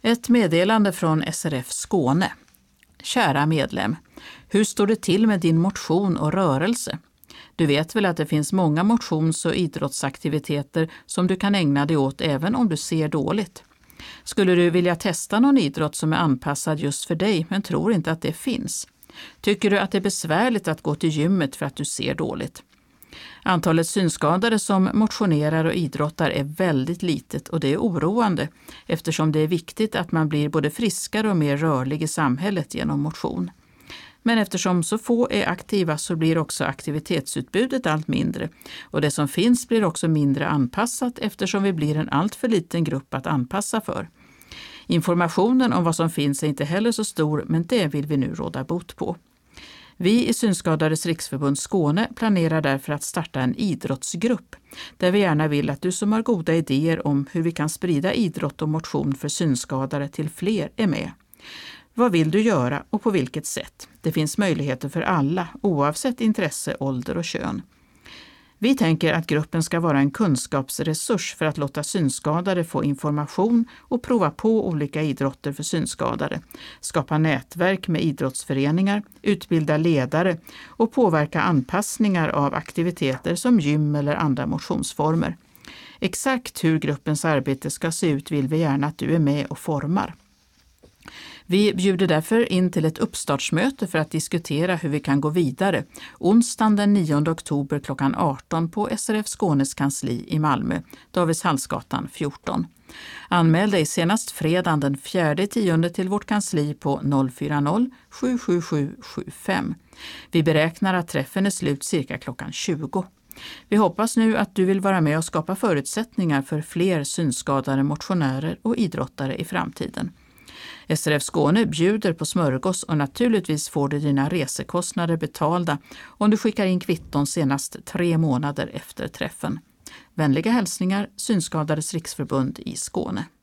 Ett meddelande från SRF Skåne. Kära medlem, hur står det till med din motion och rörelse? Du vet väl att det finns många motions- och idrottsaktiviteter som du kan ägna dig åt även om du ser dåligt. Skulle du vilja testa någon idrott som är anpassad just för dig men tror inte att det finns? Tycker du att det är besvärligt att gå till gymmet för att du ser dåligt? Antalet synskadade som motionerar och idrottar är väldigt litet och det är oroande eftersom det är viktigt att man blir både friskare och mer rörlig i samhället genom motion. Men eftersom så få är aktiva så blir också aktivitetsutbudet allt mindre och det som finns blir också mindre anpassat eftersom vi blir en allt för liten grupp att anpassa för. Informationen om vad som finns är inte heller så stor men det vill vi nu råda bot på. Vi i Synskadades riksförbund Skåne planerar därför att starta en idrottsgrupp där vi gärna vill att du som har goda idéer om hur vi kan sprida idrott och motion för synskadade till fler är med. Vad vill du göra och på vilket sätt? Det finns möjligheter för alla oavsett intresse, ålder och kön. Vi tänker att gruppen ska vara en kunskapsresurs för att låta synskadade få information och prova på olika idrotter för synskadade, skapa nätverk med idrottsföreningar, utbilda ledare och påverka anpassningar av aktiviteter som gym eller andra motionsformer. Exakt hur gruppens arbete ska se ut vill vi gärna att du är med och formar. Vi bjuder därför in till ett uppstartsmöte för att diskutera hur vi kan gå vidare. Onsdagen den 9 oktober klockan 18 på SRF Skånes kansli i Malmö, Davidshallsgatan 14. Anmäl dig senast fredagen den 4/10 till vårt kansli på 040 777 75. Vi beräknar att träffen är slut cirka klockan 20. Vi hoppas nu att du vill vara med och skapa förutsättningar för fler synskadade motionärer och idrottare i framtiden. SRF Skåne bjuder på smörgås och naturligtvis får du dina resekostnader betalda om du skickar in kvitton senast 3 månader efter träffen. Vänliga hälsningar, Synskadades riksförbund i Skåne.